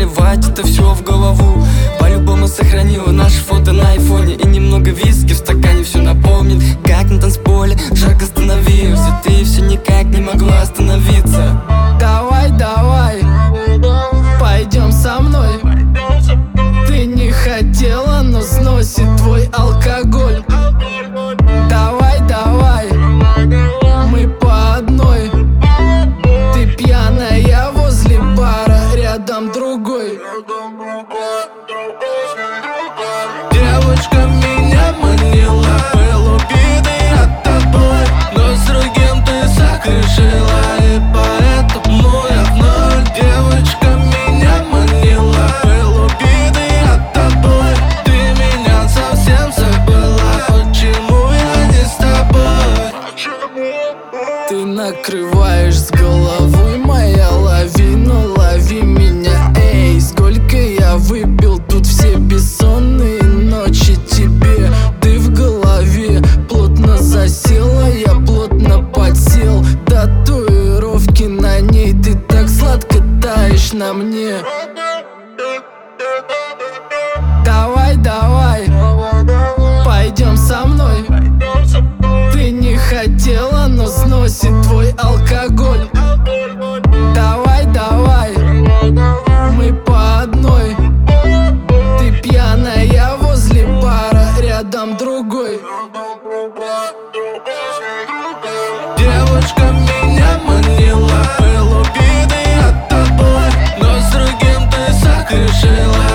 заливать это все в голову. По-любому сохранила наши фото на айфоне. И немного виски в стакане все напомнит, как на танцполе жарко становилось, и ты все никак не могла остановиться. Давай, давай, пойдем со мной. Ты не хотела, но сносит твой алкоголь. Давай, давай, мы по одной. Ты пьяная возле бара, рядом другой. Девочка меня манила, был убитый от тобой, но с другим ты согрешила, и поэтому я в ноль. Девочка меня манила, был убитый от тобой, ты меня совсем забыла, почему я не с тобой? Ты накрываешь с головой, моя лавина, лови меня. Эй, сколько я выпил, тут все бессонные ночи тебе. Ты в голове плотно засела, я плотно подсел. Татуировки на ней, ты так сладко таешь на мне. Давай, давай, пойдем со мной. Ты не хотела, но сносит твой алкоголь. Давай, давай, мы по одной. Ты пьяная возле бара, рядом другой. Девочка меня манила, был убитый от тобой, но с другим ты согрешила,